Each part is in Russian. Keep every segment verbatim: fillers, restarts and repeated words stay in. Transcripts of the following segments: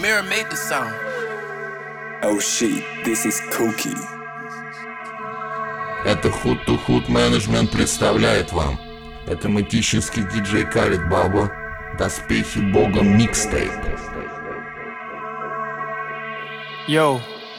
Mirror made the song. Oh shit, this is Cookie. Это Hood to Hood Management представляет вам автоматический диджей Khaled Baba, Доспехи Бога микстейп. Йоу,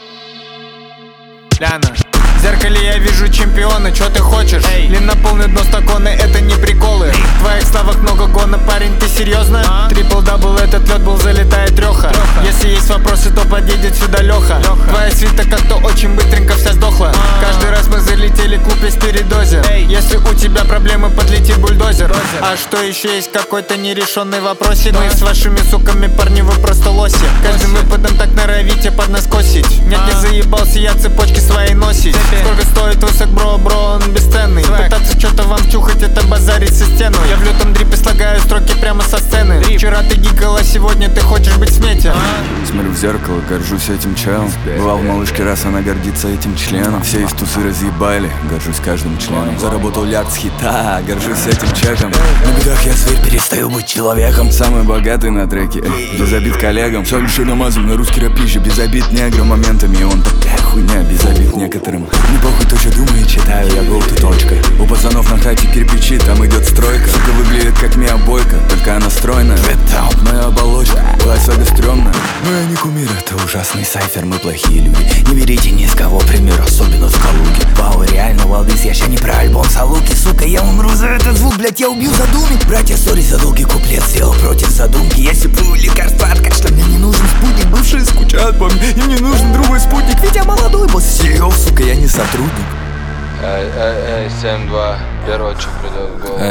Ляна. В зеркале я вижу чемпиона, чё ты хочешь? Эй. Длиннополный дно стаконы, это не приколы. Эй. В твоих словах много гона, парень, ты серьезно? А? Трипл-дабл, этот лед был, залетает трёха. Если есть вопросы, то подъедет сюда Лёха. Лёха. Твоя свита как-то очень быстренько вся сдохла. А-а-а. Каждый раз мы залетели, клуб весь передозе. Эй. Если у тебя проблемы, подлетит бульдозер. Бульдозер. А что еще есть какой-то нерешенный вопросик? Мы с вашими суками, парни, вы просто лоси. Каждым выпадом так норовите под нас косить. Нет, не заебался я цепочки свои носить. Сколько стоит высок, бро, бро, он бесценный. Пытаться что-то вам тюхать, это базарить со стену. Я в лютом дрипе слагаю строки прямо со сцены. Вчера ты гикала, сегодня ты хочешь быть в смете. Смотрю в зеркало, горжусь этим челом. Бывал в малышке, раз она гордится этим членом. Все из тусы разъебали, горжусь каждым членом. Заработал лярд с хита, горжусь этим чеком. На бедах я зверь, перестаю быть человеком. Самый богатый на треке, эй, без обид коллегам. Все лишь намазан на русский рэп пища, без обид неграм моментами. Он такая хуйня, без обид некоторым. Не похуй то, что думаю, читаю, я был ты точкой. У пацанов на хате кирпичи, там идет стройка. Сука выглядит как Мия Бойко, только она стройная. Моя оболочка, была особо стрёмная. Мы не кумир, это ужасный сайфер, мы плохие люди. Не берите ни с кого пример, особенно в Калуге. Вау, реально, Валдис, я ща не про альбом Салуки. Сука, я умру за этот звук, блять, я убью задуми. Братья, сори за долгий куплет, сделал против задумки. Я сиплю лекарства от кашля, мне не нужен спутник. Бывшие скучают по мне, им не нужен другой спутник. Ведь я молодой босс сео, сука, я не сотрудник. Эй, эй, эй, семь два, первое, что придет в голову.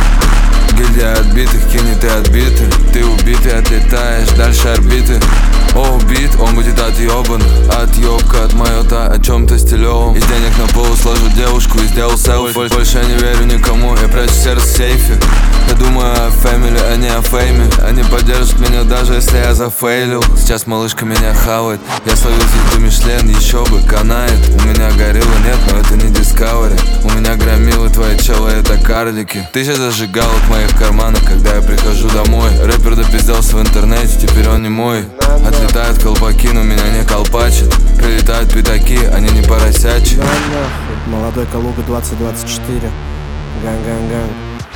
Гильдия отбитых, кинет и отбиты. Ты убитый, отлетаешь дальше орбиты. О, убит, он будет отъебан. Отъебка от майота о чем-то стилевом. Из денег на полу сложу девушку и сделал селфи. Больше я не верю никому, я прячу сердце в сейфе. Я думаю о фэмили, а не о фейме. Они поддержат меня даже если я зафейлил. Сейчас малышка меня хавает. Я словил звезду Мишлен, еще бы, канает. У меня горилла нет, но это не Discovery. У меня громилы, твои челы, это карлики. Тысяча зажигалок в моих карманах, когда я прихожу домой. Рэпер допизделся в интернете, теперь он не мой. Отлетают колпаки, но меня не колпачат. Прилетают пятаки, они не поросячие. Да нахуй, молодой Калуга двадцать двадцать четыре. Ган-ган-ган.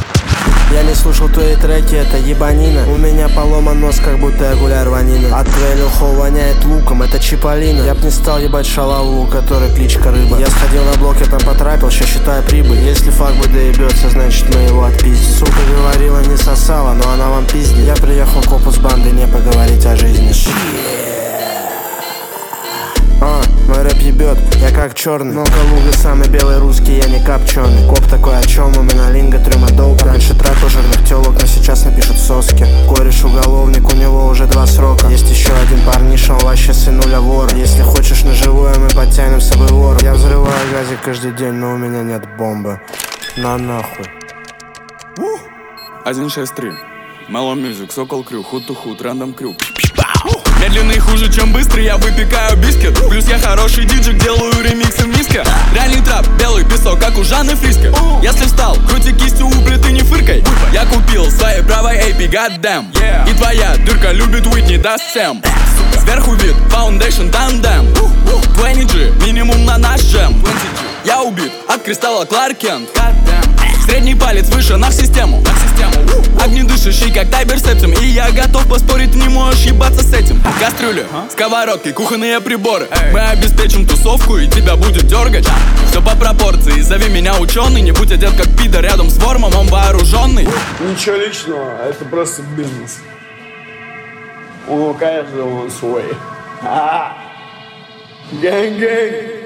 Я не слушал твои треки, это ебанина. У меня поломан нос, как будто я гуляю рванина. От твоего лихо воняет луком, это Чиполлино. Я б не стал ебать шалаву, у которой кличка Рыба. Я сходил на блок, я там потрапил, ща считаю прибыль. Если факбой доебется, значит мы его отпиздим. Сука говорила, не сосала, но она вам пиздит. Я приехал к опу с бандой, не поговорить о жизни. А, мой рэп ебет, я как черный. Но Калуга самый белый русский, я не копченый. Коп такой, о чем у меня линга, трюма доуп. Раньше тратил жирных телок, но сейчас напишут соски. Кореш уголовник, у него уже два срока. Есть еще один парниша, он вообще сынуля вора. Если хочешь на живое, мы подтянем с собой вора. Я взрываю газик каждый день, но у меня нет бомбы. На нахуй. один шесть три Mellow Music, Сокол Крю, Hood to Hood, Random Crew. Медленный хуже, чем быстрый, я выпекаю бискет. Плюс я хороший диджей, делаю ремиксы в миске. Реальный трап, белый песок, как у Жанны Фриско. Если встал, крути кистью у плиты, не фыркай. Я купил своей правой эй пи, goddamn. И твоя дырка любит Уитни, даст всем. Сверху вид, Foundation, тандем. двадцать джи, минимум на наш джем. Я убит от кристалла Кларк Кент. Средний палец выше на систему. Огнедышащий, как Тайбер Септим. И я готов поспорить, ты не можешь ебаться с этим. Кастрюли, сковородки, кухонные приборы. Мы обеспечим тусовку и тебя будет дергать. Все по пропорции, зови меня ученый. Не будь одет как пидор рядом с вормом, он вооруженный. Ничего личного, это просто бизнес. У каждого свой. Гэнг-гэнг.